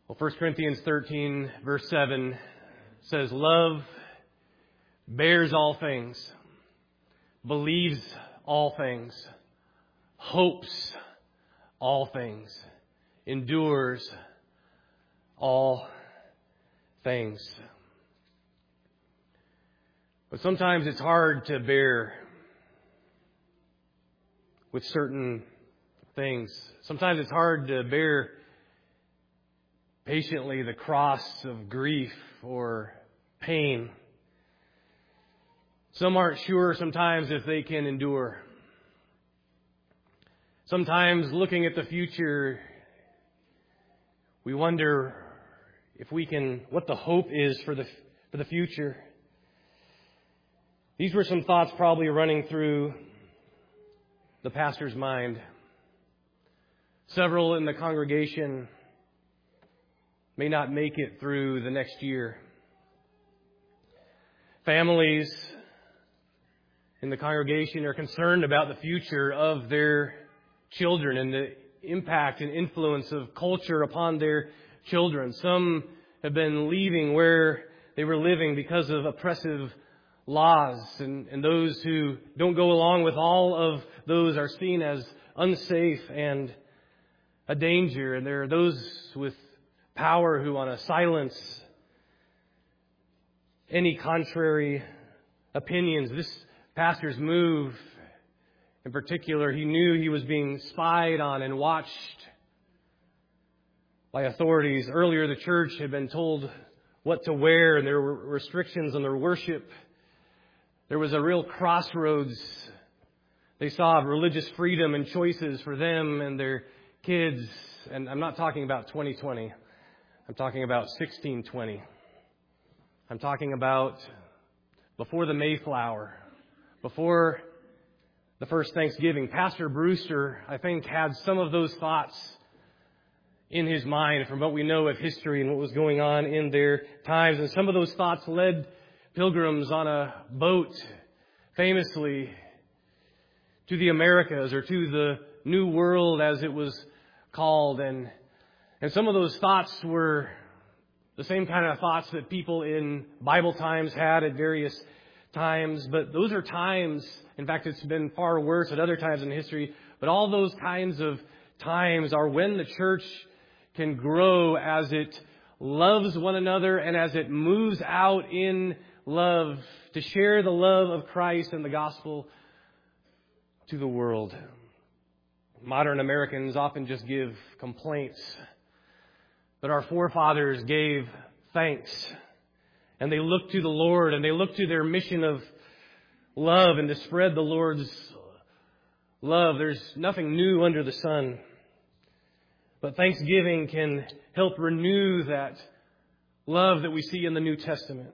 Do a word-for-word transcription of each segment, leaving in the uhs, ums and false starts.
Well, First Corinthians thirteen, verse seven says, love bears all things, believes all things, hopes all things, endures all things. But sometimes it's hard to bear with certain things. Sometimes it's hard to bear patiently the cross of grief or pain. Some aren't sure sometimes if they can endure. Sometimes looking at the future, we wonder if we can, what the hope is for the for the future. These were some thoughts probably running through the pastor's mind. Several in the congregation may not make it through the next year. Families in the congregation are concerned about the future of their children and the impact and influence of culture upon their children. Some have been leaving where they were living because of oppressive laws, and, and those who don't go along with all of those are seen as unsafe and a danger. And there are those with power who want to silence any contrary opinions. This pastor's move, in particular, he knew he was being spied on and watched by authorities. Earlier, the church had been told what to wear, and there were restrictions on their worship. There was a real crossroads. They saw religious freedom and choices for them and their kids. And I'm not talking about twenty twenty. I'm talking about sixteen twenty. I'm talking about before the Mayflower, before the first Thanksgiving. Pastor Brewster, I think, had some of those thoughts in his mind from what we know of history and what was going on in their times. And some of those thoughts led pilgrims on a boat, famously, to the Americas, or to the New World as it was called. And and some of those thoughts were the same kind of thoughts that people in Bible times had at various times. But those are times, in fact, it's been far worse at other times in history. But all those kinds of times are when the church can grow as it loves one another and as it moves out in love to share the love of Christ and the gospel to the world. Modern Americans often just give complaints, but our forefathers gave thanks, and they looked to the Lord, and they looked to their mission of love and to spread the Lord's love. There's nothing new under the sun, but Thanksgiving can help renew that love that we see in the New Testament.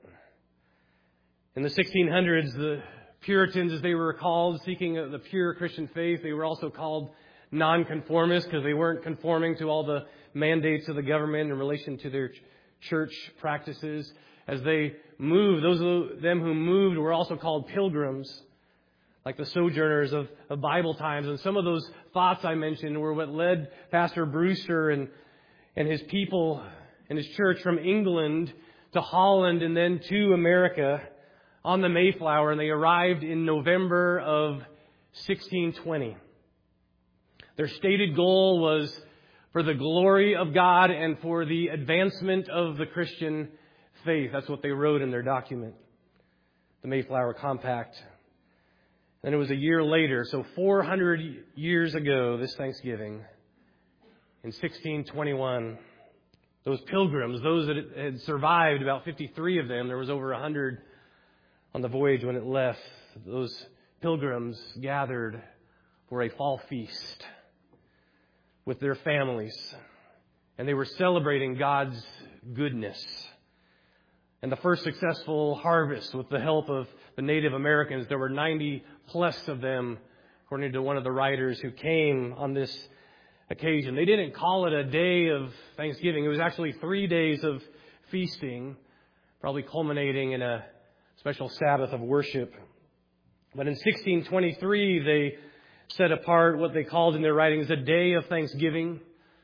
In the sixteen hundreds, the Puritans, as they were called, seeking the pure Christian faith, they were also called nonconformists because they weren't conforming to all the mandates of the government in relation to their church practices. As they moved, those of them who moved were also called pilgrims, like the sojourners of, of Bible times. And some of those thoughts I mentioned were what led Pastor Brewster and, and his people and his church from England to Holland and then to America on the Mayflower. And they arrived in November of sixteen twenty. Their stated goal was for the glory of God and for the advancement of the Christian faith. That's what they wrote in their document, the Mayflower Compact. And it was a year later, so four hundred years ago, this Thanksgiving, in sixteen twenty-one, those pilgrims, those that had survived, about fifty-three of them, there was over one hundred on the voyage when it left, those pilgrims gathered for a fall feast with their families. And they were celebrating God's goodness. And the first successful harvest with the help of the Native Americans, there were ninety plus of them, according to one of the writers who came on this occasion. They didn't call it a day of Thanksgiving. It was actually three days of feasting, probably culminating in a special Sabbath of worship. But in sixteen twenty-three, they set apart what they called in their writings a day of thanksgiving,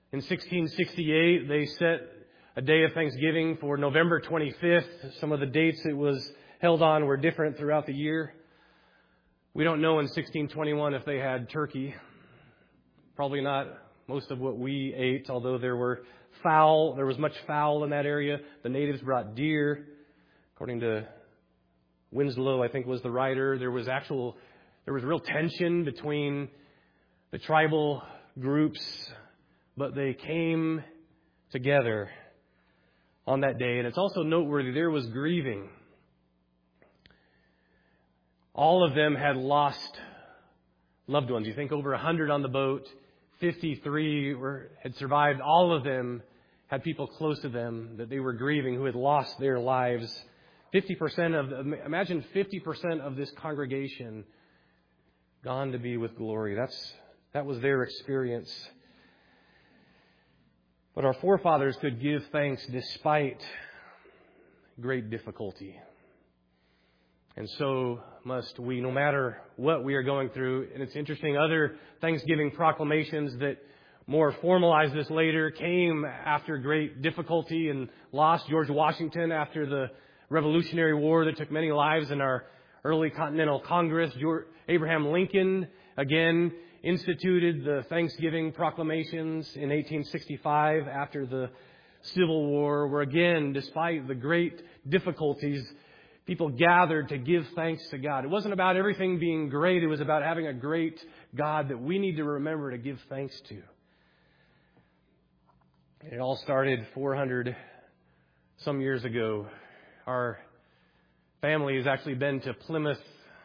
In sixteen sixty-eight, they set a day of Thanksgiving for November twenty-fifth. Some of the dates it was held on were different throughout the year. We don't know in sixteen twenty-one if they had turkey. Probably not most of what we ate, although there were fowl. There was much fowl in that area. The natives brought deer. According to Winslow, I think was the writer, there was actual, there was real tension between the tribal groups, but they came together on that day. And it's also noteworthy, there was grieving. All of them had lost loved ones. You think over one hundred on the boat, fifty-three were, had survived. All of them had people close to them that they were grieving who had lost their lives. fifty percent of, imagine fifty percent of this congregation gone to be with glory. That's, that was their experience. But our forefathers could give thanks despite great difficulty. And so must we, no matter what we are going through. And it's interesting, other Thanksgiving proclamations that more formalized this later came after great difficulty and loss. George Washington, after the Revolutionary War that took many lives in our early Continental Congress. Abraham Lincoln, again, instituted the Thanksgiving proclamations in eighteen sixty-five after the Civil War, where again, despite the great difficulties, people gathered to give thanks to God. It wasn't about everything being great. It was about having a great God that we need to remember to give thanks to. It all started four hundred some years ago. Our family has actually been to Plymouth,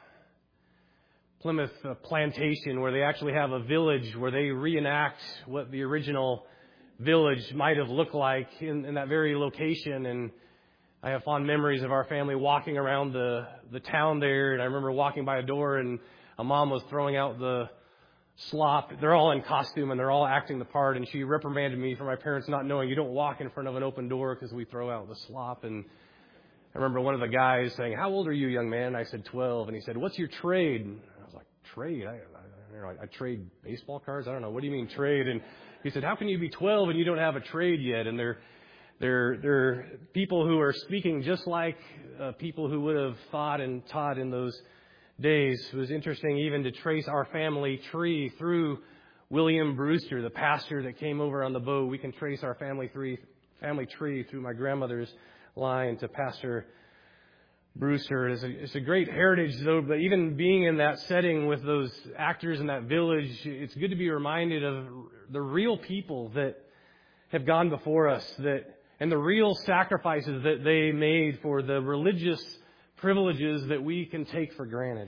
Plymouth Plantation, where they actually have a village where they reenact what the original village might have looked like in, in that very location. And I have fond memories of our family walking around the, the town there. And I remember walking by a door and a mom was throwing out the slop. They're all in costume and they're all acting the part. And she reprimanded me for my parents not knowing you don't walk in front of an open door because we throw out the slop. And I remember one of the guys saying, "How old are you, young man?" I said, twelve. And he said, "What's your trade?" And I was like, "Trade? I, I, you know, I, I trade baseball cards? I don't know. What do you mean trade?" And he said, "How can you be twelve and you don't have a trade yet?" And they're They're, they're people who are speaking just like uh, people who would have thought and taught in those days. It was interesting even to trace our family tree through William Brewster, the pastor that came over on the boat. We can trace our family tree, family tree through my grandmother's line to Pastor Brewster. It's a, it's a great heritage, though, but even being in that setting with those actors in that village, it's good to be reminded of the real people that have gone before us, that and the real sacrifices that they made for the religious privileges that we can take for granted.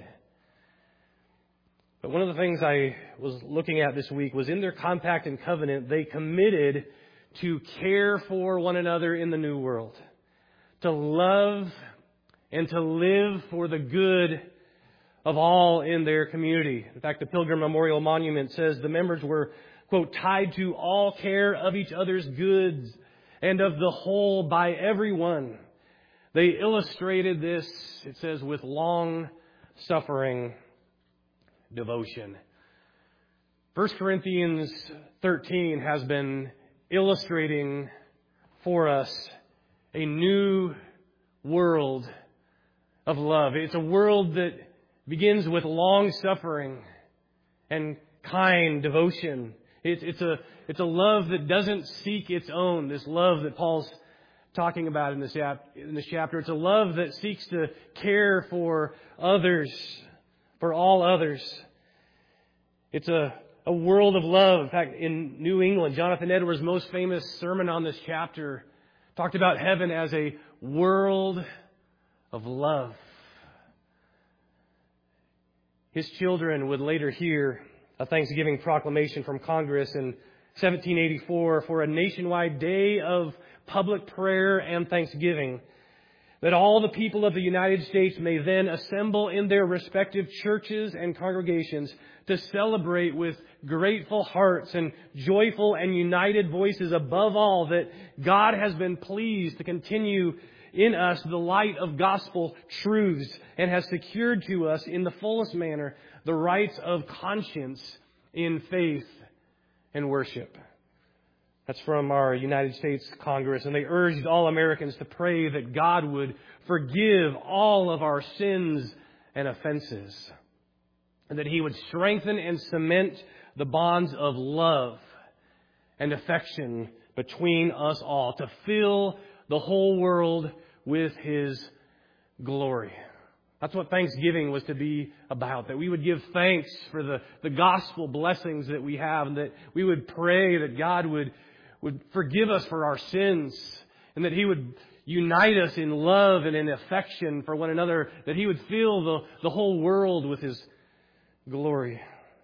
But one of the things I was looking at this week was in their compact and covenant, they committed to care for one another in the new world, to love and to live for the good of all in their community. In fact, the Pilgrim Memorial Monument says the members were, quote, tied to all care of each other's goods and of the whole by everyone. They illustrated this, it says, with long-suffering devotion. First Corinthians thirteen has been illustrating for us a new world of love. It's a world that begins with long-suffering and kind devotion. It's, it's a it's a love that doesn't seek its own. This love that Paul's talking about in this in this chapter. It's a love that seeks to care for others, for all others. It's a a world of love. In fact, in New England, Jonathan Edwards' most famous sermon on this chapter talked about heaven as a world of love. His children would later hear a Thanksgiving proclamation from Congress in seventeen eighty-four for a nationwide day of public prayer and thanksgiving, that all the people of the United States may then assemble in their respective churches and congregations to celebrate with grateful hearts and joyful and united voices above all that God has been pleased to continue in us the light of gospel truths and has secured to us in the fullest manner the rights of conscience in faith and worship. That's from our United States Congress. And they urged all Americans to pray that God would forgive all of our sins and offenses, and that He would strengthen and cement the bonds of love and affection between us all, to fill the whole world with His glory. That's what Thanksgiving was to be about, that we would give thanks for the, the gospel blessings that we have, and that we would pray that God would, would forgive us for our sins, and that He would unite us in love and in affection for one another, that He would fill the, the whole world with His glory.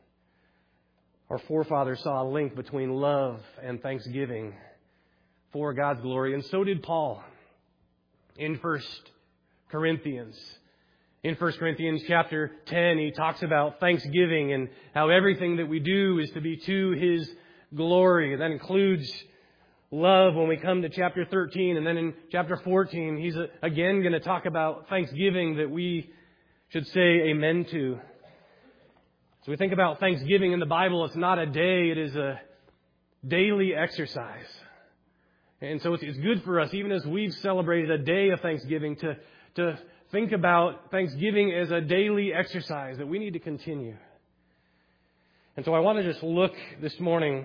Our forefathers saw a link between love and thanksgiving for God's glory, and so did Paul in First Corinthians. In First Corinthians chapter ten, he talks about thanksgiving and how everything that we do is to be to His glory. That includes love when we come to chapter thirteen. And then in chapter fourteen, he's again going to talk about thanksgiving that we should say amen to. So we think about thanksgiving in the Bible. It's not a day. It is a daily exercise. And so it's good for us, even as we've celebrated a day of Thanksgiving, to, to think about Thanksgiving as a daily exercise that we need to continue. And so I want to just look this morning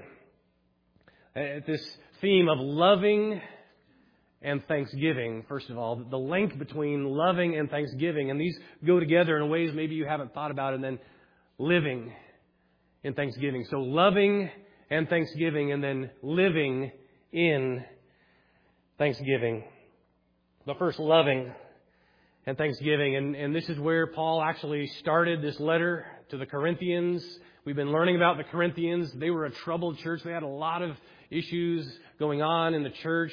at this theme of loving and thanksgiving. First of all, the link between loving and thanksgiving. And these go together in ways maybe you haven't thought about. And then living in thanksgiving. So loving and thanksgiving, and then living in thanksgiving. But first, loving and thanksgiving. And, and this is where Paul actually started this letter to the Corinthians. We've been learning about the Corinthians. They were a troubled church. They had a lot of issues going on in the church.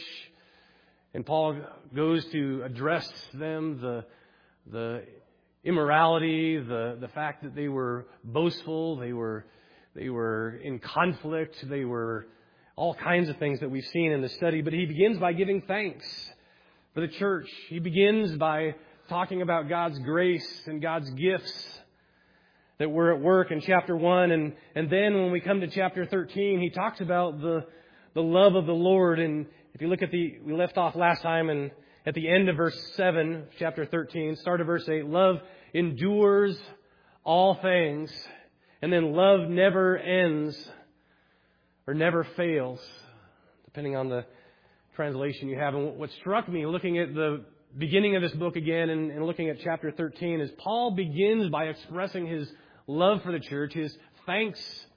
And Paul goes to address them, the the immorality, the, the fact that they were boastful, they were they were in conflict, they were all kinds of things that we've seen in the study. But he begins by giving thanks for the church. He begins by talking about God's grace and God's gifts that were at work in chapter one. And, and then when we come to chapter thirteen, he talks about the, the love of the Lord. And if you look at the, we left off last time and at the end of verse seven, chapter thirteen, start of verse eight, love endures all things. And then love never ends or never fails, depending on the translation you have. And what struck me looking at the beginning of this book again and, and looking at chapter thirteen is Paul begins by expressing his love for the church, his thanks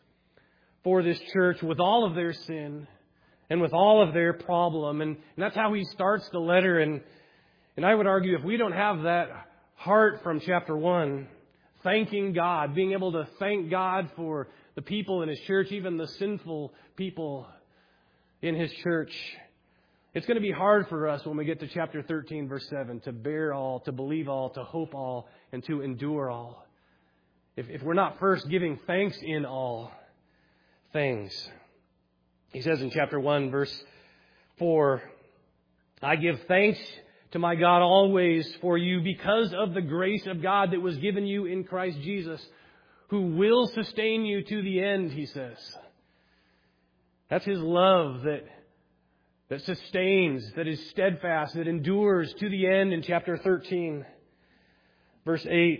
for this church with all of their sin and with all of their problem. And, and that's how he starts the letter. And, and I would argue if we don't have that heart from chapter one, thanking God, being able to thank God for the people in His church, even the sinful people in His church, it's going to be hard for us when we get to chapter thirteen, verse seven, to bear all, to believe all, to hope all, and to endure all. If, if we're not first giving thanks in all things. He says in chapter one, verse four, I give thanks to my God always for you because of the grace of God that was given you in Christ Jesus, who will sustain you to the end, he says. That's His love that, that sustains, that is steadfast, that endures to the end in chapter thirteen. Verse eight,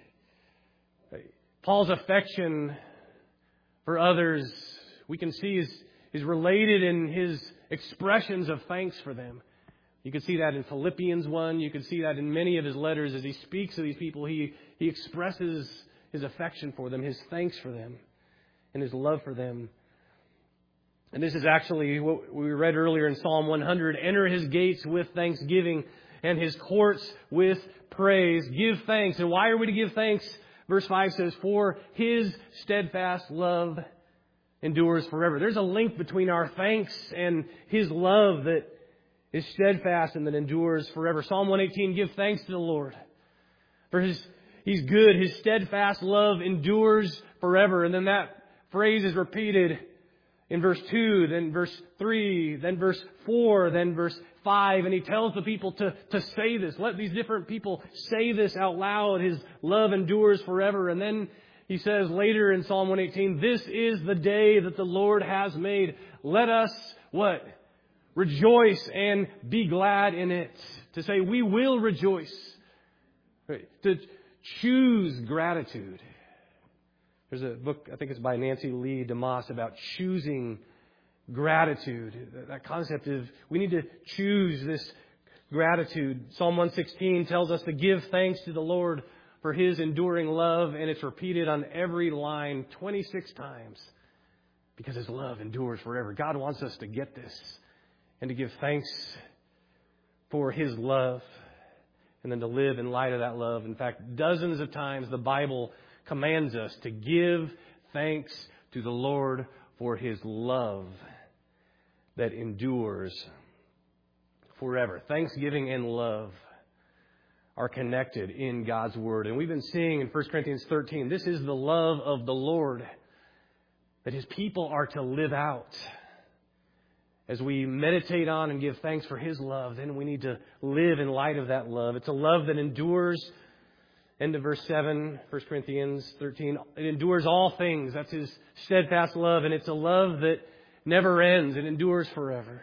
Paul's affection for others, we can see is, is related in his expressions of thanks for them. You can see that in Philippians one. You can see that in many of his letters as he speaks to these people. He, he expresses his affection for them, his thanks for them, and his love for them. And this is actually what we read earlier in Psalm one hundred. Enter His gates with thanksgiving and His courts with praise. Give thanks. And why are we to give thanks? Verse five says, for His steadfast love endures forever. There's a link between our thanks and His love that is steadfast and that endures forever. Psalm one eighteen, give thanks to the Lord. For His He's good. His steadfast love endures forever. And then that phrase is repeated in verse two, then verse three, then verse four, then verse five. And he tells the people to, to say this. Let these different people say this out loud. His love endures forever. And then he says later in Psalm one eighteen, this is the day that the Lord has made. Let us what? Rejoice and be glad in it. To say we will rejoice. Right? To choose gratitude. There's a book, I think it's by Nancy Lee DeMoss, about choosing gratitude. That concept of we need to choose this gratitude. Psalm one sixteen tells us to give thanks to the Lord for His enduring love, and it's repeated on every line twenty-six times because His love endures forever. God wants us to get this and to give thanks for His love and then to live in light of that love. In fact, dozens of times the Bible commands us to give thanks to the Lord for His love that endures forever. Thanksgiving and love are connected in God's Word. And we've been seeing in First Corinthians thirteen, this is the love of the Lord that His people are to live out. As we meditate on and give thanks for His love, then we need to live in light of that love. It's a love that endures. End of verse seven, First Corinthians thirteen. It endures all things. That's His steadfast love. And it's a love that never ends. It endures forever.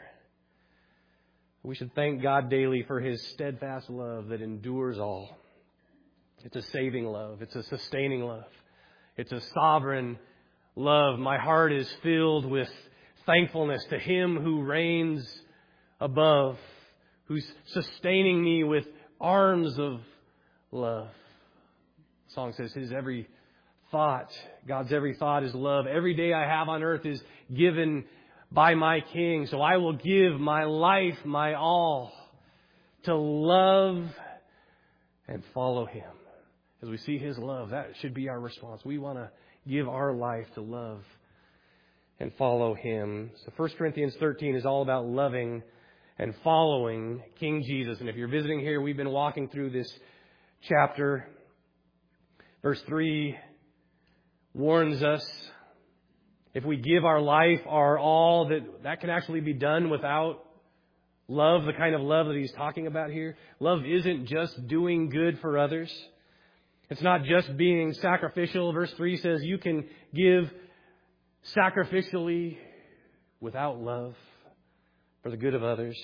We should thank God daily for His steadfast love that endures all. It's a saving love. It's a sustaining love. It's a sovereign love. My heart is filled with thankfulness to Him who reigns above, who's sustaining me with arms of love. The song says His every thought, God's every thought is love. Every day I have on earth is given by my King. So I will give my life, my all, to love and follow Him. As we see His love, that should be our response. We want to give our life to love and follow Him. So First Corinthians thirteen is all about loving and following King Jesus. And if you're visiting here, we've been walking through this chapter. Verse three warns us, if we give our life, our all, that that can actually be done without love, the kind of love that he's talking about here. Love isn't just doing good for others. It's not just being sacrificial. Verse three says you can give sacrificially without love for the good of others.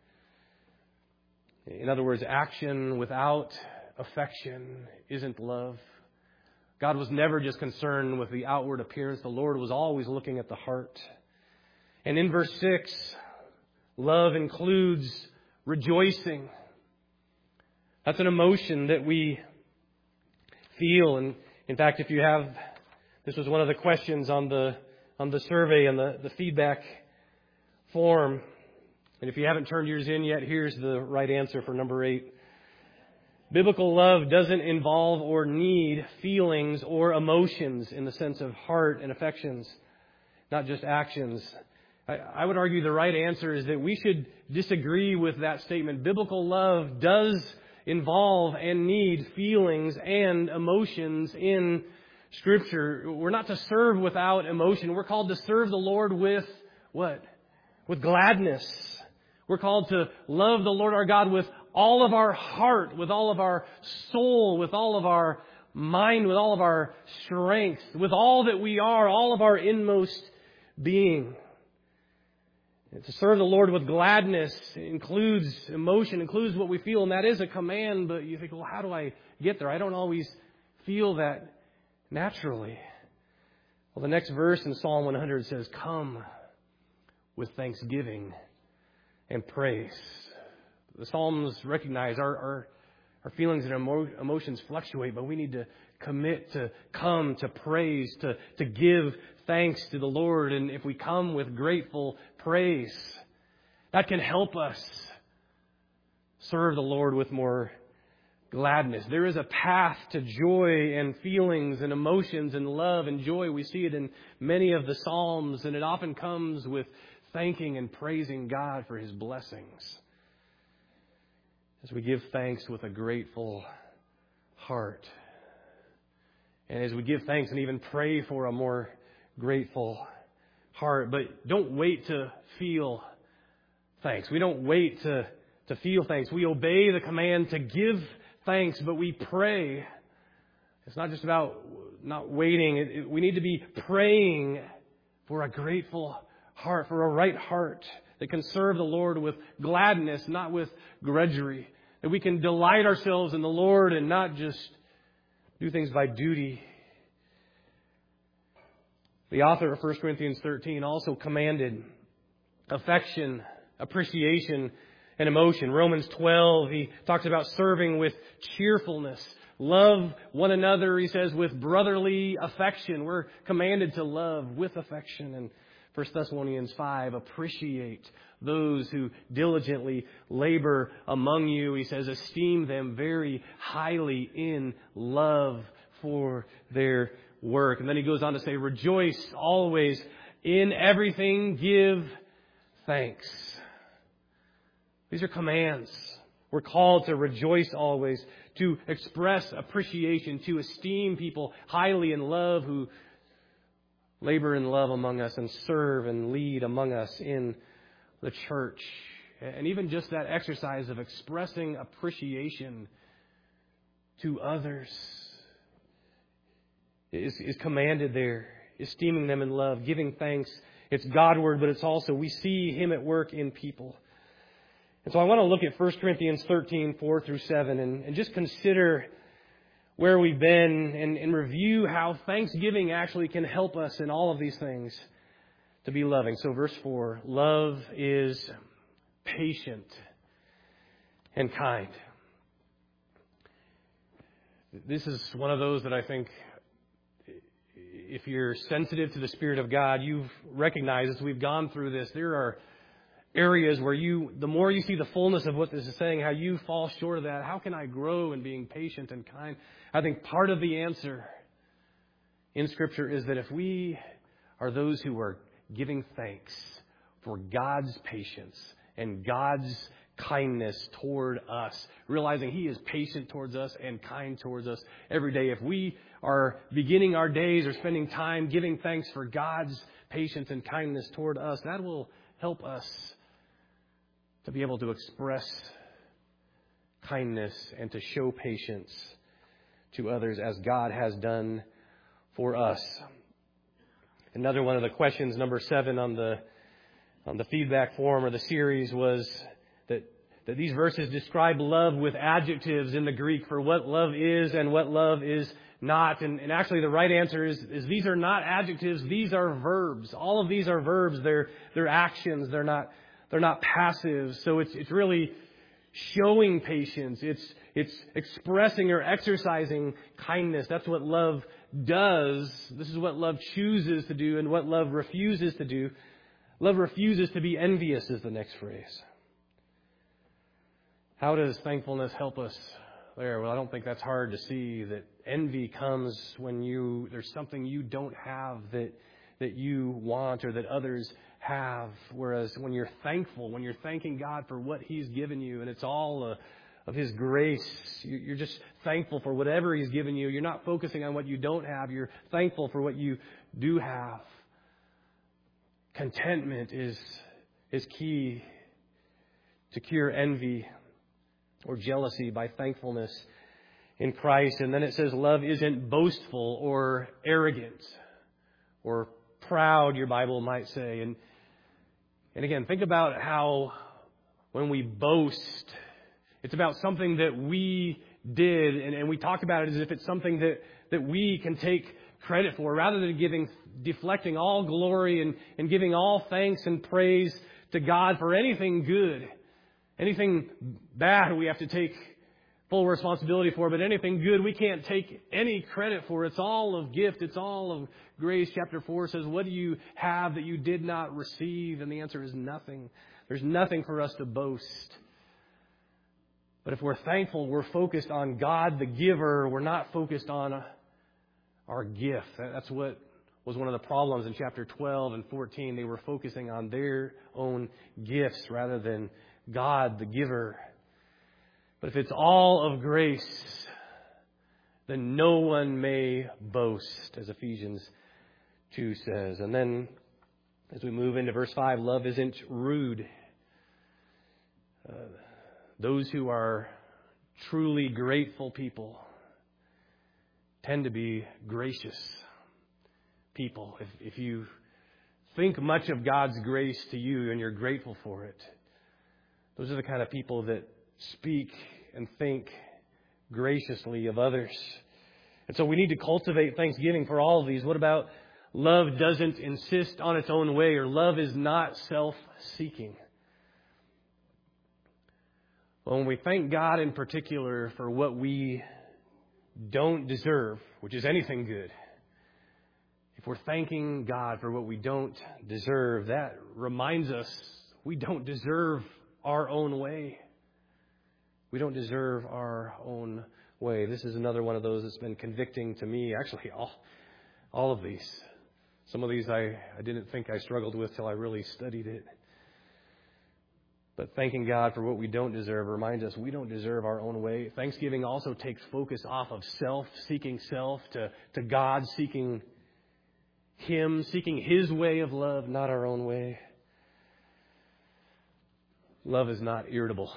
In other words, action without affection isn't love. God was never just concerned with the outward appearance. The Lord was always looking at the heart. And in verse six, love includes rejoicing. That's an emotion that we feel. And in fact, if you have, this was one of the questions on the on the survey and the, the feedback form. And if you haven't turned yours in yet, here's the right answer for number eight. Biblical love doesn't involve or need feelings or emotions in the sense of heart and affections, not just actions. I, I would argue the right answer is that we should disagree with that statement. Biblical love does involve and need feelings and emotions in Scripture. We're not to serve without emotion. We're called to serve the Lord with what? With gladness. We're called to love the Lord our God with all of our heart, with all of our soul, with all of our mind, with all of our strength, with all that we are, all of our inmost being. And to serve the Lord with gladness includes emotion, includes what we feel, and that is a command, but you think, well, how do I get there? I don't always feel that naturally. Well, the next verse in Psalm one hundred says, come with thanksgiving and praise. The Psalms recognize our, our, our feelings and emo- emotions fluctuate, but we need to commit to come, to praise, to, to give thanks to the Lord. And if we come with grateful praise, that can help us serve the Lord with more gladness. There is a path to joy and feelings and emotions and love and joy. We see it in many of the Psalms, and it often comes with thanking and praising God for His blessings. As we give thanks with a grateful heart. And as we give thanks and even pray for a more grateful heart. But don't wait to feel thanks. We don't wait to, to feel thanks. We obey the command to give thanks, but we pray. It's not just about not waiting. It, it, we need to be praying for a grateful heart, for a right heart that can serve the Lord with gladness, not with grudgery. That we can delight ourselves in the Lord and not just do things by duty. The author of First Corinthians thirteen also commanded affection, appreciation, and emotion. Romans twelve, he talks about serving with cheerfulness. Love one another, he says, with brotherly affection. We're commanded to love with affection. And First Thessalonians five, appreciate those who diligently labor among you. He says, esteem them very highly in love for their work. And then he goes on to say, rejoice always, in everything give thanks. These are commands. We're called to rejoice always, to express appreciation, to esteem people highly in love who labor in love among us and serve and lead among us in the church. And even just that exercise of expressing appreciation to others is, is commanded there. Esteeming them in love, giving thanks. It's Godward, but it's also, we see Him at work in people. And so I want to look at First Corinthians thirteen, four through seven, and, and just consider where we've been and, and review how thanksgiving actually can help us in all of these things to be loving. So verse four, love is patient and kind. This is one of those that I think, if you're sensitive to the Spirit of God, you've recognized as we've gone through this, there are areas where you, the more you see the fullness of what this is saying, how you fall short of that. How can I grow in being patient and kind? I think part of the answer in Scripture is that if we are those who are giving thanks for God's patience and God's kindness toward us, realizing He is patient towards us and kind towards us every day. If we are beginning our days or spending time giving thanks for God's patience and kindness toward us, that will help us to be able to express kindness and to show patience to others as God has done for us. Another one of the questions, number seven on the on the feedback form or the series, was that, that these verses describe love with adjectives in the Greek for what love is and what love is not. And, and actually the right answer is, is these are not adjectives, these are verbs. All of these are verbs. They're they're actions. They're not they're not passive. So it's it's really showing patience. It's it's expressing or exercising kindness. That's what love does. This is what love chooses to do and what love refuses to do. Love refuses to be envious is the next phrase. How does thankfulness help us there? Well, I don't think that's hard to see, that envy comes when you there's something you don't have that that you want or that others have. Whereas when you're thankful, when you're thanking God for what He's given you, and it's all uh, of His grace, you're just thankful for whatever He's given you. You're not focusing on what you don't have. You're thankful for what you do have. Contentment is is key to cure envy or jealousy by thankfulness in Christ. And then it says love isn't boastful or arrogant or proud, your Bible might say. And and again, think about how when we boast, it's about something that we did, and, and we talk about it as if it's something that, that we can take credit for, rather than giving, deflecting all glory and, and giving all thanks and praise to God for anything good. Anything bad we have to take full responsibility for, but anything good we can't take any credit for. It's all of gift. It's all of grace. Chapter four says, what do you have that you did not receive? And the answer is nothing. There's nothing for us to boast. But if we're thankful, we're focused on God the giver. We're not focused on our gift. That's what was one of the problems in chapter twelve and fourteen. They were focusing on their own gifts rather than God the giver. But if it's all of grace, then no one may boast, as Ephesians two says. And then as we move into verse five, love isn't rude. Uh, those who are truly grateful people tend to be gracious people. If, if you think much of God's grace to you and you're grateful for it. Those are the kind of people that speak and think graciously of others. And so we need to cultivate thanksgiving for all of these. What about love doesn't insist on its own way, or love is not self-seeking? Well, when we thank God in particular for what we don't deserve, which is anything good, if we're thanking God for what we don't deserve, that reminds us we don't deserve our own way. We don't deserve our own way. This is another one of those that's been convicting to me. Actually, all, all of these. Some of these I, I didn't think I struggled with till I really studied it. But thanking God for what we don't deserve reminds us we don't deserve our own way. Thanksgiving also takes focus off of self, seeking self, to, to God, seeking Him, seeking His way of love, not our own way. Love is not irritable.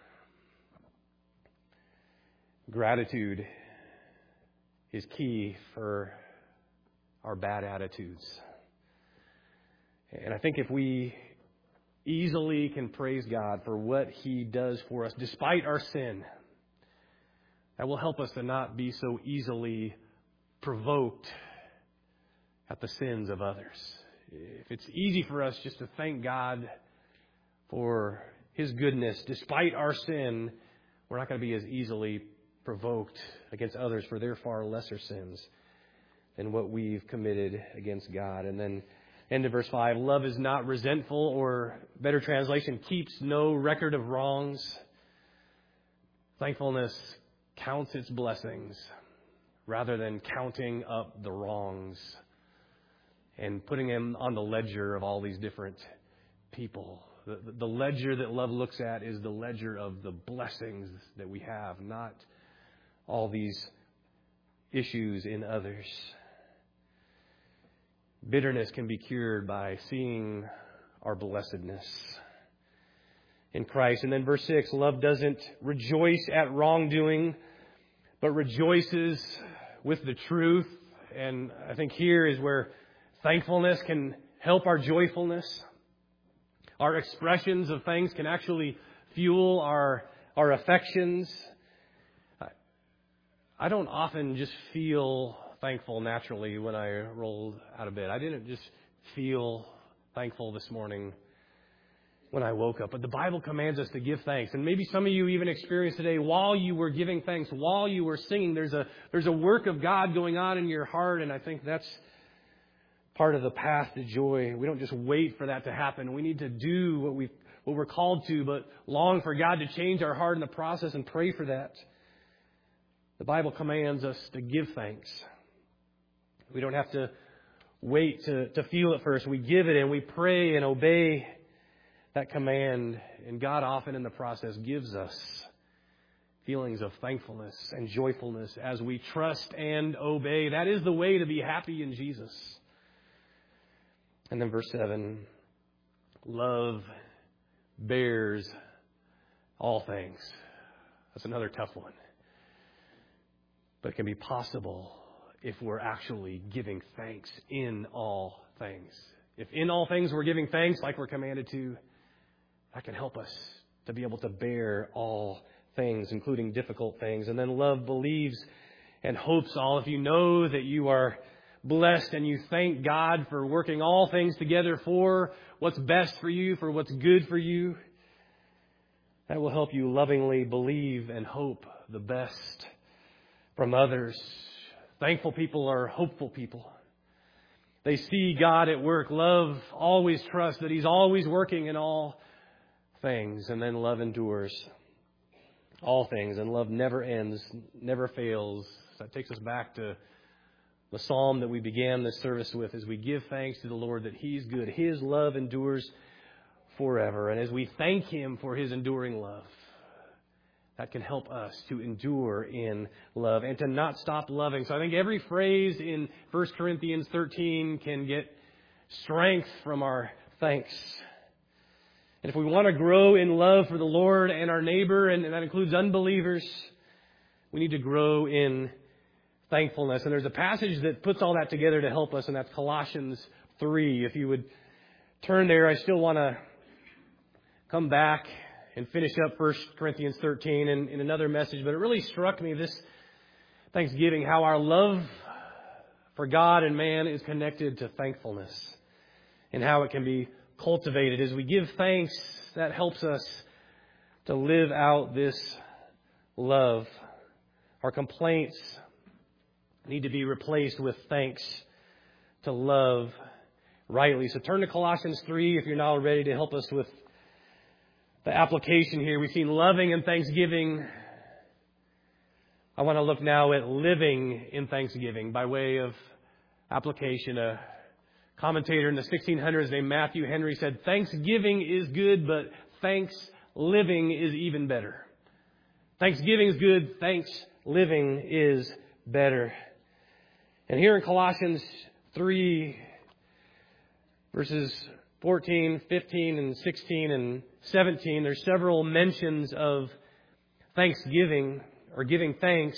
Gratitude is key for our bad attitudes. And I think if we easily can praise God for what He does for us despite our sin, that will help us to not be so easily provoked at the sins of others. If it's easy for us just to thank God for His goodness despite our sin, we're not going to be as easily provoked against others for their far lesser sins than what we've committed against God. And then end of verse five, love is not resentful, or better translation, keeps no record of wrongs. Thankfulness counts its blessings rather than counting up the wrongs and putting them on the ledger of all these different people. The, the ledger that love looks at is the ledger of the blessings that we have, not all these issues in others. Bitterness can be cured by seeing our blessedness in Christ. And then verse six, love doesn't rejoice at wrongdoing, but rejoices with the truth. And I think here is where thankfulness can help our joyfulness. Our expressions of thanks can actually fuel our, our affections. I don't often just feel thankful naturally when I rolled out of bed. I didn't just feel thankful this morning when I woke up. But the Bible commands us to give thanks. And maybe some of you even experienced today, while you were giving thanks, while you were singing, there's a there's a work of God going on in your heart. And I think that's part of the path to joy. We don't just wait for that to happen. We need to do what we what we're called to, but long for God to change our heart in the process and pray for that. The Bible commands us to give thanks. We don't have to wait to, to feel it first. We give it and we pray and obey that command. And God often in the process gives us feelings of thankfulness and joyfulness as we trust and obey. That is the way to be happy in Jesus. And then verse seven, love bears all things. That's another tough one. But it can be possible if we're actually giving thanks in all things. If in all things we're giving thanks like we're commanded to, that can help us to be able to bear all things, including difficult things. And then love believes and hopes all. If you know that you are blessed and you thank God for working all things together for what's best for you, for what's good for you, that will help you lovingly believe and hope the best from others. Thankful people are hopeful people. They see God at work. Love always trusts that He's always working in all things. And then love endures all things. And love never ends, never fails. That takes us back to the psalm that we began this service with as we give thanks to the Lord that He's good. His love endures forever. And as we thank Him for His enduring love, that can help us to endure in love and to not stop loving. So I think every phrase in First Corinthians thirteen can get strength from our thanks. And if we want to grow in love for the Lord and our neighbor, and that includes unbelievers, we need to grow in thankfulness. And there's a passage that puts all that together to help us, and that's Colossians three. If you would turn there, I still want to come back and finish up First Corinthians thirteen in, in another message. But it really struck me this Thanksgiving, how our love for God and man is connected to thankfulness and how it can be cultivated. As we give thanks, that helps us to live out this love. Our complaints need to be replaced with thanks to love rightly. So turn to Colossians three if you're not already to help us with the application here. We've seen loving and thanksgiving. I want to look now at living in thanksgiving by way of application. A commentator in the sixteen hundreds named Matthew Henry said, "Thanksgiving is good, but thanks living is even better." Thanksgiving is good. Thanks living is better. And here in Colossians three, verses fourteen, fifteen, and sixteen, and seventeen, there's several mentions of thanksgiving or giving thanks,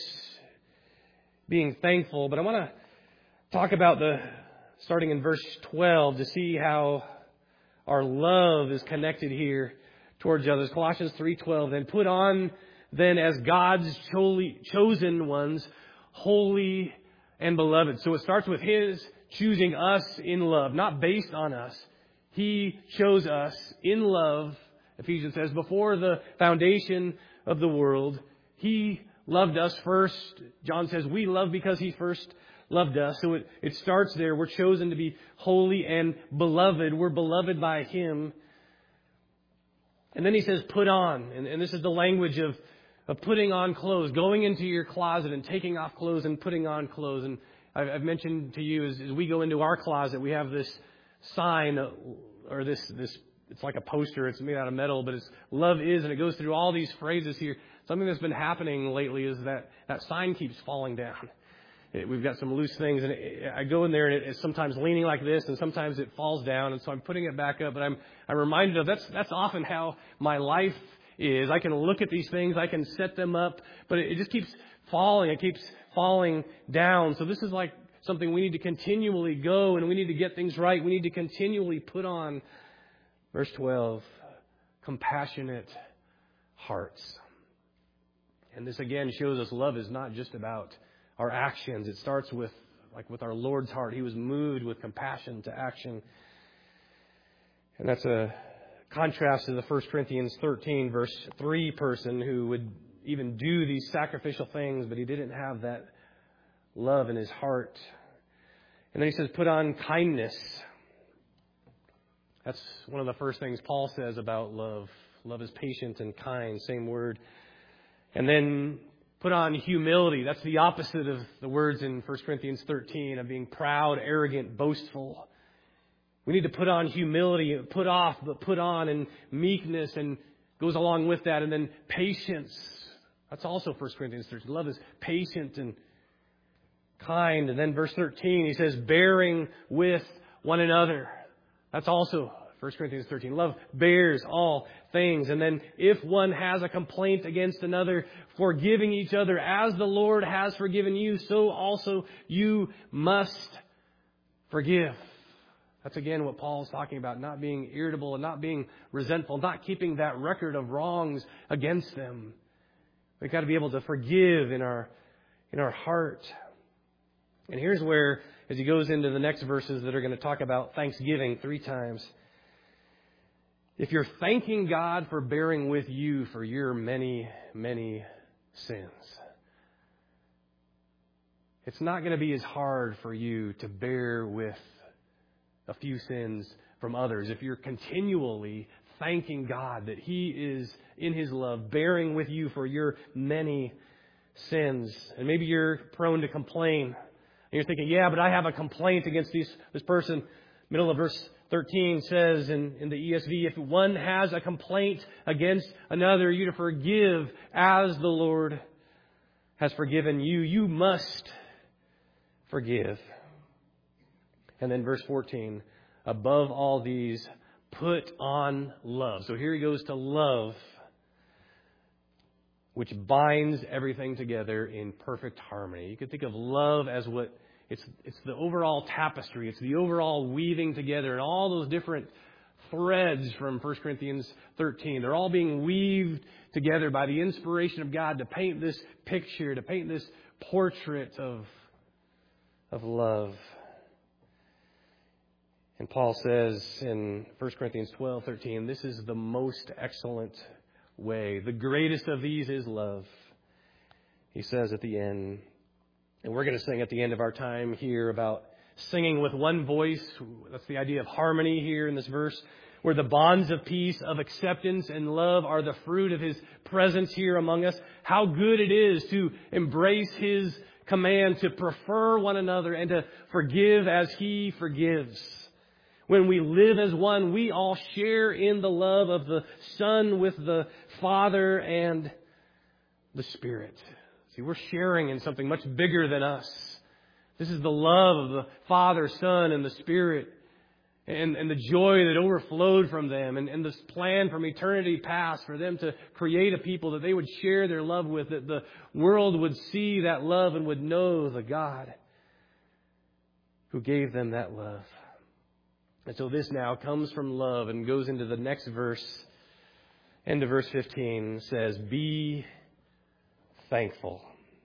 being thankful. But I want to talk about the, starting in verse twelve, to see how our love is connected here towards others. Colossians three twelve, "Then put on then as God's chosen ones, holy and beloved." So it starts with His choosing us in love, not based on us. He chose us in love, Ephesians says, before the foundation of the world. He loved us first. John says we love because He first loved us. So it, it starts there. We're chosen to be holy and beloved. We're beloved by Him. And then He says put on. And, and this is the language of, of putting on clothes, going into your closet and taking off clothes and putting on clothes. And I've, I've mentioned to you as, as we go into our closet, we have this sign or this, this, it's like a poster. It's made out of metal, but it's love is, and it goes through all these phrases here. Something that's been happening lately is that that sign keeps falling down. It, we've got some loose things, and it, I go in there, and it, it's sometimes leaning like this, and sometimes it falls down, and so I'm putting it back up. But I'm I'm reminded of that's that's often how my life is. I can look at these things, I can set them up, but it, it just keeps falling. It keeps falling down. So this is like something we need to continually go, and we need to get things right. We need to continually put on, verse twelve, compassionate hearts. And this again shows us love is not just about our actions. It starts with, like with our Lord's heart. He was moved with compassion to action. And that's a contrast to the First Corinthians thirteen, verse three person who would even do these sacrificial things, but he didn't have that love in his heart. And then he says, put on kindness. That's one of the first things Paul says about love. Love is patient and kind, same word. And then put on humility. That's the opposite of the words in First Corinthians thirteen of being proud, arrogant, boastful. We need to put on humility, put off, but put on, and meekness, and goes along with that. And then patience. That's also First Corinthians thirteen. Love is patient and kind. And then verse thirteen, he says, bearing with one another. That's also First Corinthians thirteen. Love bears all things. And then if one has a complaint against another, forgiving each other as the Lord has forgiven you, so also you must forgive. That's again what Paul's talking about, not being irritable and not being resentful, not keeping that record of wrongs against them. We've got to be able to forgive in our in our heart. And here's where, as he goes into the next verses that are going to talk about thanksgiving three times, if you're thanking God for bearing with you for your many, many sins, it's not going to be as hard for you to bear with a few sins from others if you're continually thanking God that He is in His love bearing with you for your many sins. And maybe you're prone to complain. And you're thinking, yeah, but I have a complaint against these, this person. Middle of verse thirteen says in, in the E S V, if one has a complaint against another, you to forgive as the Lord has forgiven you. You must forgive. And then verse fourteen, above all these, put on love. So here he goes to love, which binds everything together in perfect harmony. You could think of love as what it's it's the overall tapestry. It's the overall weaving together and all those different threads from First Corinthians thirteen. They're all being weaved together by the inspiration of God to paint this picture, to paint this portrait of, of love. And Paul says in First Corinthians twelve thirteen, this is the most excellent way. The greatest of these is love. He says at the end, and we're going to sing at the end of our time here about singing with one voice. That's the idea of harmony here in this verse, where the bonds of peace, of acceptance and love are the fruit of His presence here among us. How good it is to embrace His command to prefer one another and to forgive as He forgives. When we live as one, we all share in the love of the Son with the Father and the Spirit. See, we're sharing in something much bigger than us. This is the love of the Father, Son, and the Spirit, and, and the joy that overflowed from them, and, and this plan from eternity past for them to create a people that they would share their love with, that the world would see that love and would know the God who gave them that love. And so this now comes from love and goes into the next verse. End of verse fifteen says, be thankful.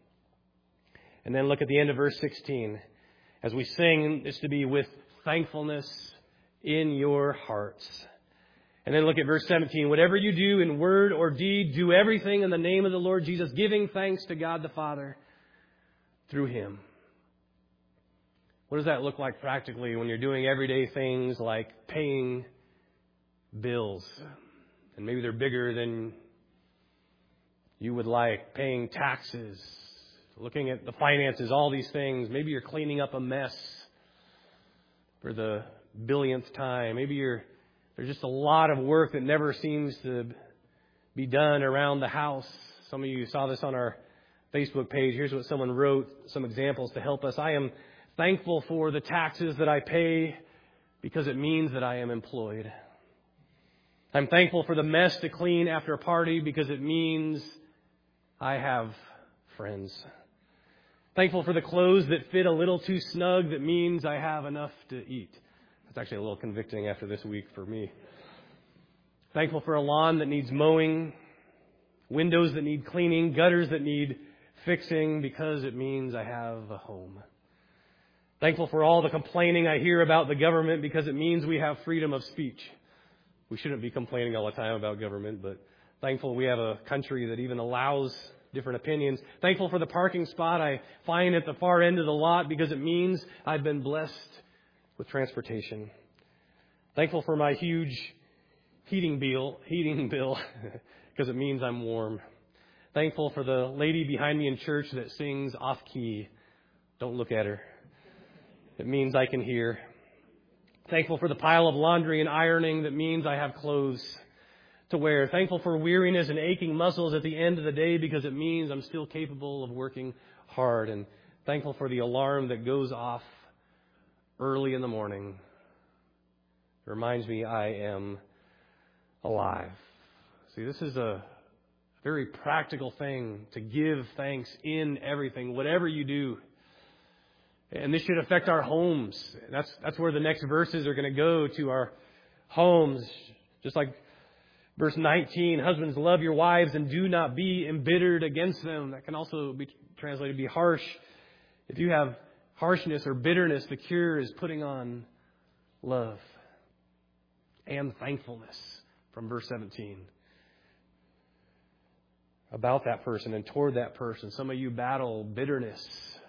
And then look at the end of verse sixteen. As we sing, it's to be with thankfulness in your hearts. And then look at verse seventeen. Whatever you do in word or deed, do everything in the name of the Lord Jesus, giving thanks to God the Father through Him. What does that look like practically when you're doing everyday things like paying bills? And maybe they're bigger than you would like. Paying taxes, looking at the finances, all these things. Maybe you're cleaning up a mess for the billionth time. Maybe you're there's just a lot of work that never seems to be done around the house. Some of you saw this on our Facebook page. Here's what someone wrote, some examples to help us. I am thankful for the taxes that I pay because it means that I am employed. I'm thankful for the mess to clean after a party because it means I have friends. Thankful for the clothes that fit a little too snug that means I have enough to eat. That's actually a little convicting after this week for me. Thankful for a lawn that needs mowing, windows that need cleaning, gutters that need fixing because it means I have a home. Thankful for all the complaining I hear about the government because it means we have freedom of speech. We shouldn't be complaining all the time about government, but thankful we have a country that even allows different opinions. Thankful for the parking spot I find at the far end of the lot because it means I've been blessed with transportation. Thankful for my huge heating bill, heating bill because it means I'm warm. Thankful for the lady behind me in church that sings off key. Don't look at her. It means I can hear. Thankful for the pile of laundry and ironing that means I have clothes to wear. Thankful for weariness and aching muscles at the end of the day because it means I'm still capable of working hard. And thankful for the alarm that goes off early in the morning. It reminds me I am alive. See, this is a very practical thing to give thanks in everything, whatever you do. And this should affect our homes. That's that's where the next verses are going to go, to our homes. Just like verse nineteen, husbands, love your wives and do not be embittered against them. That can also be translated be harsh. If you have harshness or bitterness, the cure is putting on love and thankfulness from verse seventeen. About that person and toward that person. Some of you battle bitterness.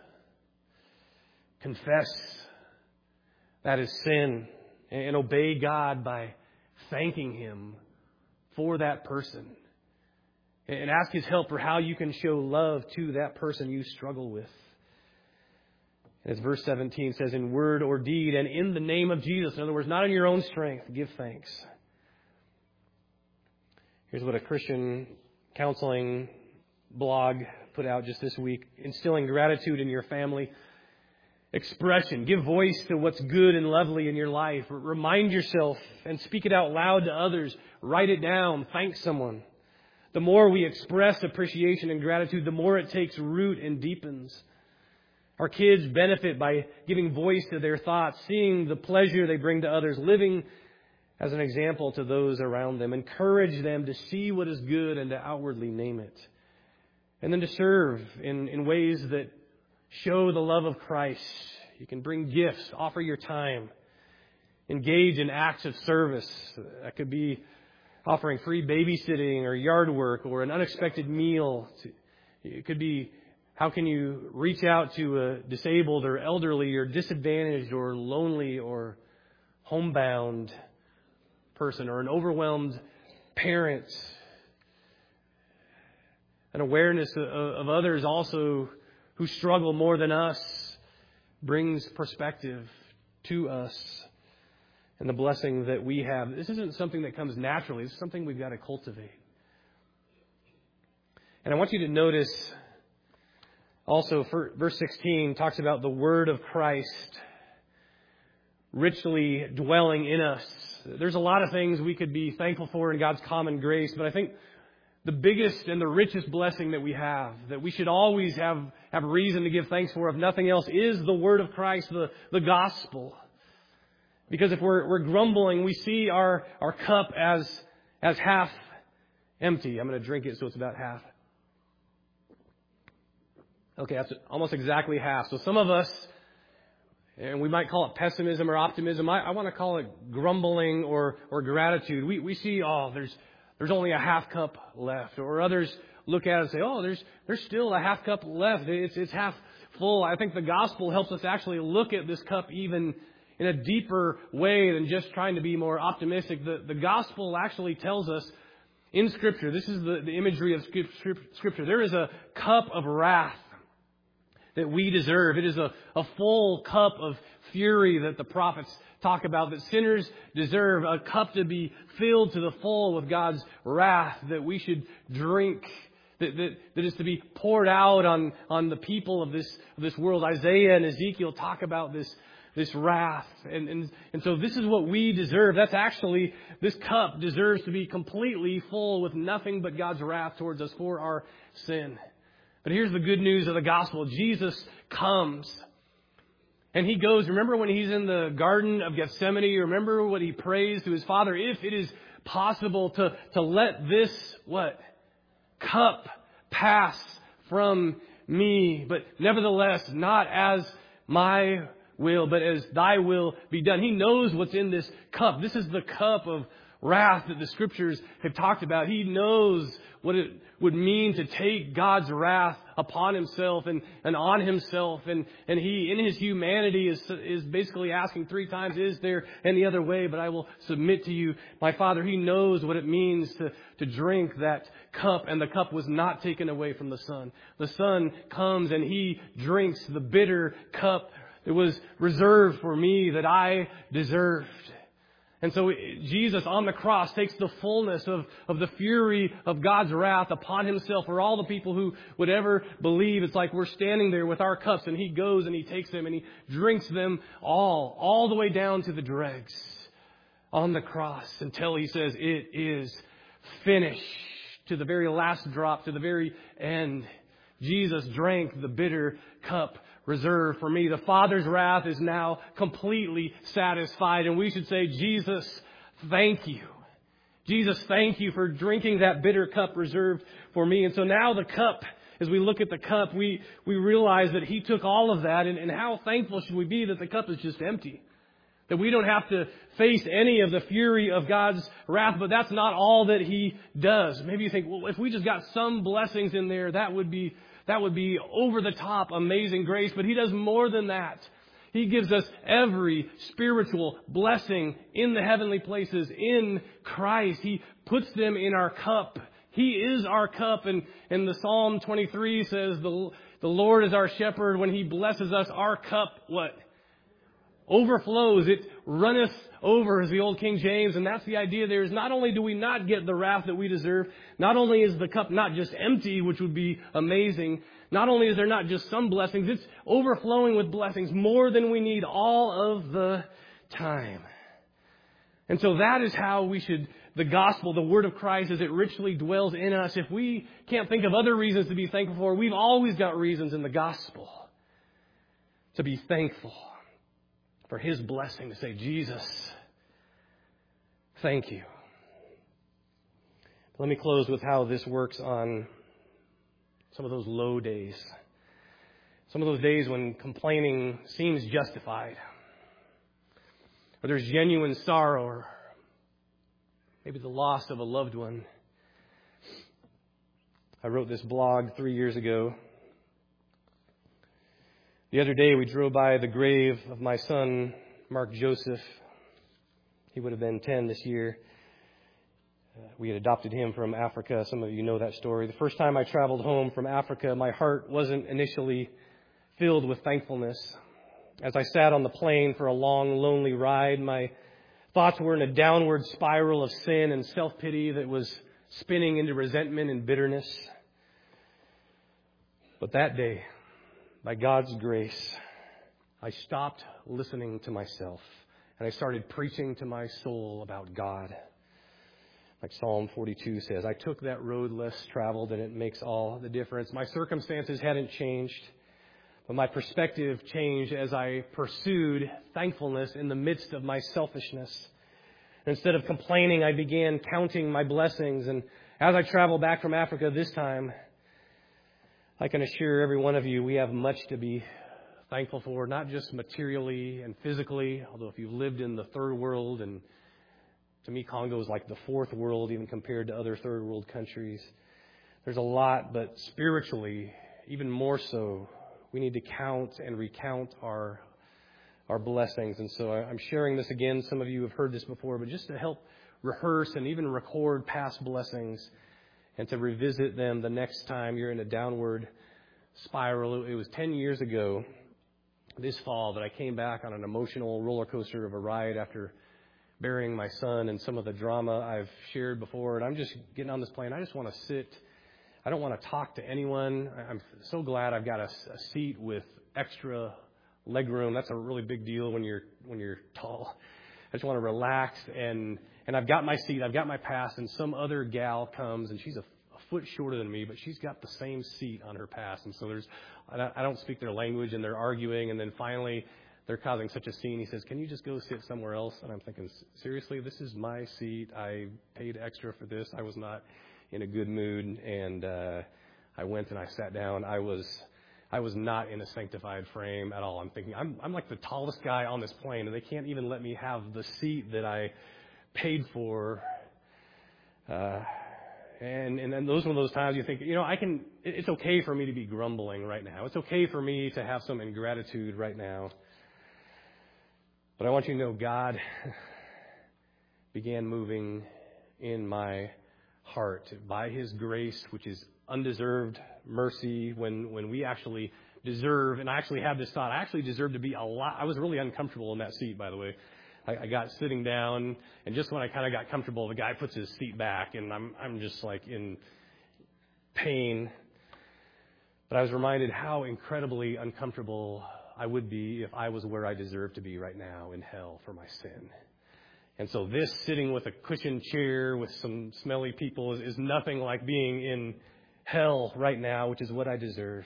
Confess that is sin and obey God by thanking Him for that person. And ask His help for how you can show love to that person you struggle with. As verse seventeen says, in word or deed and in the name of Jesus. In other words, not in your own strength, give thanks. Here's what a Christian counseling blog put out just this week. Instilling gratitude in your family. Expression. Give voice to what's good and lovely in your life. Remind yourself and speak it out loud to others. Write it down. Thank someone. The more we express appreciation and gratitude, the more it takes root and deepens. Our kids benefit by giving voice to their thoughts, seeing the pleasure they bring to others, living as an example to those around them. Encourage them to see what is good and to outwardly name it. And then to serve in, in ways that show the love of Christ. You can bring gifts, offer your time, engage in acts of service. That could be offering free babysitting or yard work or an unexpected meal. It could be, how can you reach out to a disabled or elderly or disadvantaged or lonely or homebound person or an overwhelmed parent. An awareness of, of others also who struggle more than us brings perspective to us and the blessing that we have. This isn't something that comes naturally. It's something we've got to cultivate. And I want you to notice also, for verse sixteen talks about the word of Christ richly dwelling in us. There's a lot of things we could be thankful for in God's common grace, but I think the biggest and the richest blessing that we have, that we should always have, have reason to give thanks for, if nothing else, is the word of Christ, the, the gospel. Because if we're, we're grumbling, we see our, our cup as, as half empty. I'm going to drink it so it's about half. Okay, that's almost exactly half. So some of us, and we might call it pessimism or optimism. I, I want to call it grumbling or, or gratitude. We, we see, oh, there's, there's only a half cup left. Or others look at it and say, oh, there's, there's still a half cup left. It's, it's half full. I think the gospel helps us actually look at this cup even in a deeper way than just trying to be more optimistic. The, the gospel actually tells us in Scripture, this is the, the imagery of Scripture, there is a cup of wrath that we deserve. It is a, a full cup of fury that the prophets talk about, that sinners deserve, a cup to be filled to the full with God's wrath that we should drink, that, that, that is to be poured out on, on the people of this, of this world. Isaiah and Ezekiel talk about this, this wrath. And, and, and so this is what we deserve. That's actually, this cup deserves to be completely full with nothing but God's wrath towards us for our sin. But here's the good news of the gospel. Jesus comes and he goes. Remember when he's in the Garden of Gethsemane? Remember what he prays to his Father? If it is possible to, to let this, what? Cup pass from me. But nevertheless, not as my will, but as thy will be done. He knows what's in this cup. This is the cup of wrath that the Scriptures have talked about. He knows what it would mean to take God's wrath upon himself and, and on himself. And, and he, in his humanity, is, is basically asking three times, is there any other way? But I will submit to you, my Father. He knows what it means to, to drink that cup. And the cup was not taken away from the Son. The Son comes and he drinks the bitter cup that was reserved for me, that I deserved. And so Jesus on the cross takes the fullness of, of the fury of God's wrath upon himself for all the people who would ever believe. It's like we're standing there with our cups and he goes and he takes them and he drinks them all, all the way down to the dregs on the cross until he says it is finished, to the very last drop, to the very end. Jesus drank the bitter cup reserved for me. The Father's wrath is now completely satisfied. And we should say, Jesus, thank you. Jesus, thank you for drinking that bitter cup reserved for me. And so now the cup, as we look at the cup, we, we realize that he took all of that. And, and how thankful should we be that the cup is just empty? That we don't have to face any of the fury of God's wrath. But that's not all that he does. Maybe you think, well, if we just got some blessings in there, that would be That would be over the top amazing grace. But he does more than that. He gives us every spiritual blessing in the heavenly places in Christ. He puts them in our cup. He is our cup. And, and the Psalm twenty-three says, the, the Lord is our shepherd. When he blesses us, our cup, what? Overflows. It runneth over, as the old King James. And that's the idea there, is not only do we not get the wrath that we deserve, not only is the cup not just empty, which would be amazing, not only is there not just some blessings, it's overflowing with blessings, more than we need all of the time. And so that is how we should, the gospel, the word of Christ, as it richly dwells in us. If we can't think of other reasons to be thankful for, we've always got reasons in the gospel to be thankful for his blessing, to say, Jesus, thank you. Let me close with how this works on some of those low days. Some of those days when complaining seems justified. Or there's genuine sorrow, or maybe the loss of a loved one. I wrote this blog three years ago. The other day we drove by the grave of my son, Mark Joseph. He would have been ten this year. Uh, we had adopted him from Africa. Some of you know that story. The first time I traveled home from Africa, my heart wasn't initially filled with thankfulness. As I sat on the plane for a long, lonely ride, my thoughts were in a downward spiral of sin and self-pity that was spinning into resentment and bitterness. But that day, by God's grace, I stopped listening to myself and I started preaching to my soul about God. Like Psalm forty-two says, I took that road less traveled and it makes all the difference. My circumstances hadn't changed, but my perspective changed as I pursued thankfulness in the midst of my selfishness. Instead of complaining, I began counting my blessings. And as I travel back from Africa this time, I can assure every one of you we have much to be thankful for, not just materially and physically, although if you've lived in the third world, and to me Congo is like the fourth world even compared to other third world countries. There's a lot, but spiritually, even more so, we need to count and recount our our blessings. And so I'm sharing this again. Some of you have heard this before, but just to help rehearse and even record past blessings and to revisit them the next time you're in a downward spiral. It was ten years ago this fall that I came back on an emotional roller coaster of a ride after burying my son and some of the drama I've shared before. And I'm just getting on this plane. I just want to sit. I don't want to talk to anyone. I'm so glad I've got a, a seat with extra leg room. That's a really big deal when you're when you're tall. I just want to relax, and and I've got my seat. I've got my pass, and some other gal comes, and she's a, a foot shorter than me, but she's got the same seat on her pass. And so there's I don't speak their language, and they're arguing, and then finally they're causing such a scene. He says, "Can you just go sit somewhere else?" And I'm thinking, seriously, this is my seat. I paid extra for this. I was not in a good mood, and uh, I went and I sat down. I was, I was not in a sanctified frame at all. I'm thinking, I'm, I'm like the tallest guy on this plane, and they can't even let me have the seat that I paid for. Uh, and and then those are those times you think, you know, I can. It's okay for me to be grumbling right now. It's okay for me to have some ingratitude right now. But I want you to know, God began moving in my heart by His grace, which is undeserved mercy, when, when we actually deserve. And I actually had this thought, I actually deserve to be a lot. I was really uncomfortable in that seat, by the way. I, I got sitting down, and just when I kind of got comfortable, the guy puts his seat back, and I'm I'm just like in pain. But I was reminded how incredibly uncomfortable I would be if I was where I deserve to be right now, in hell for my sin. And so this sitting with a cushioned chair with some smelly people is, is nothing like being in hell right now, which is what I deserve.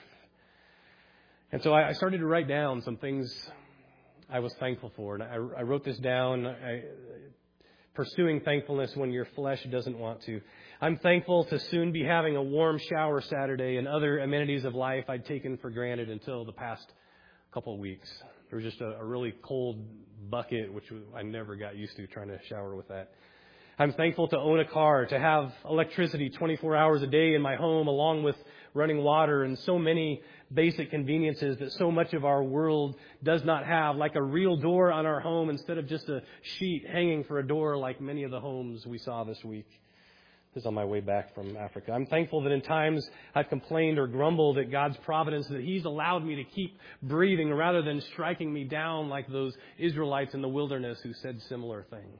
And so I, I started to write down some things I was thankful for. And I, I wrote this down, I, pursuing thankfulness when your flesh doesn't want to. I'm thankful to soon be having a warm shower Saturday and other amenities of life I'd taken for granted until the past couple of weeks. There was just a, a really cold bucket, which I never got used to trying to shower with that. I'm thankful to own a car, to have electricity twenty-four hours a day in my home, along with running water and so many basic conveniences that so much of our world does not have, like a real door on our home instead of just a sheet hanging for a door like many of the homes we saw this week. This is on my way back from Africa. I'm thankful that in times I've complained or grumbled at God's providence, that He's allowed me to keep breathing rather than striking me down like those Israelites in the wilderness who said similar things.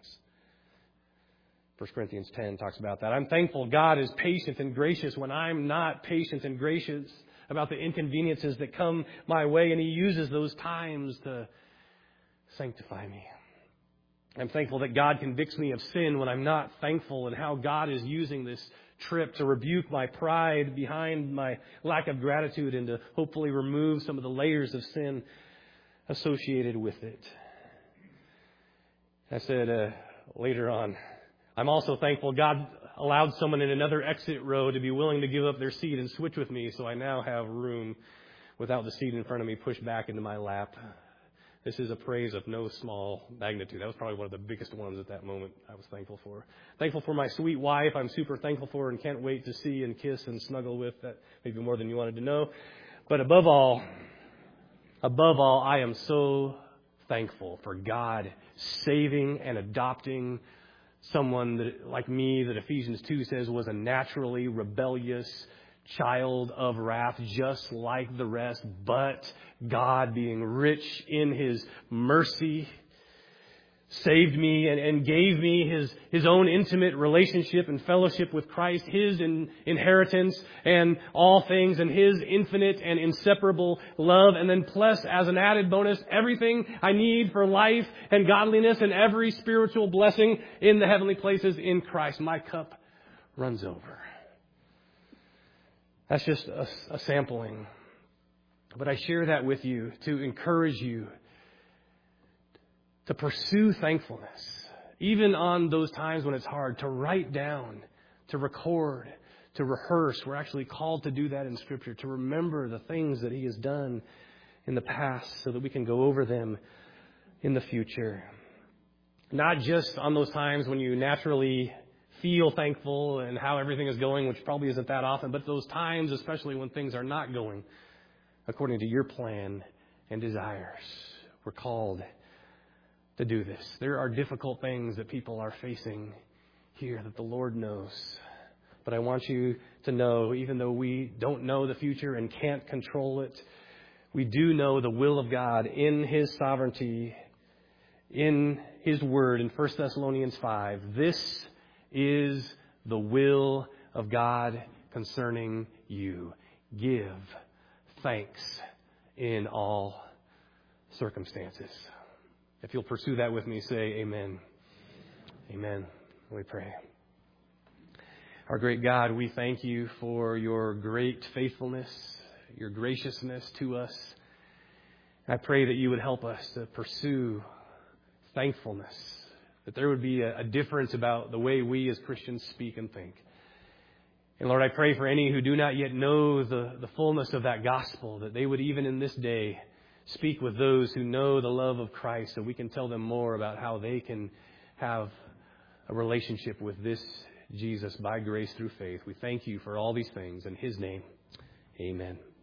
First Corinthians ten talks about that. I'm thankful God is patient and gracious when I'm not patient and gracious about the inconveniences that come my way, and He uses those times to sanctify me. I'm thankful that God convicts me of sin when I'm not thankful, and how God is using this trip to rebuke my pride behind my lack of gratitude and to hopefully remove some of the layers of sin associated with it. I said uh, later on, I'm also thankful God allowed someone in another exit row to be willing to give up their seat and switch with me, so I now have room without the seat in front of me pushed back into my lap. This is a praise of no small magnitude. That was probably one of the biggest ones at that moment I was thankful for. Thankful for my sweet wife. I'm super thankful for her and can't wait to see and kiss and snuggle with. That maybe more than you wanted to know. But above all, above all, I am so thankful for God saving and adopting someone that, like me, that Ephesians two says was a naturally rebellious child of wrath, just like the rest, but God, being rich in His mercy, saved me and, and gave me His, His own intimate relationship and fellowship with Christ, His in, inheritance and all things, and His infinite and inseparable love. And then plus, as an added bonus, everything I need for life and godliness and every spiritual blessing in the heavenly places in Christ. My cup runs over. That's just a, a sampling. But I share that with you to encourage you to pursue thankfulness, even on those times when it's hard, to write down, to record, to rehearse. We're actually called to do that in Scripture, to remember the things that He has done in the past so that we can go over them in the future. Not just on those times when you naturally feel thankful and how everything is going, which probably isn't that often, but those times, especially when things are not going according to your plan and desires. We're called to do this. There are difficult things that people are facing here that the Lord knows. But I want you to know, even though we don't know the future and can't control it, we do know the will of God in His sovereignty, in His word in First Thessalonians five. This is the will of God concerning you. Give thanks in all circumstances. If you'll pursue that with me, say amen. Amen. We pray. Our great God, we thank you for your great faithfulness, your graciousness to us. I pray that you would help us to pursue thankfulness, that there would be a, a difference about the way we as Christians speak and think. And Lord, I pray for any who do not yet know the, the fullness of that gospel, that they would even in this day speak with those who know the love of Christ, so we can tell them more about how they can have a relationship with this Jesus by grace through faith. We thank you for all these things. In His name, amen.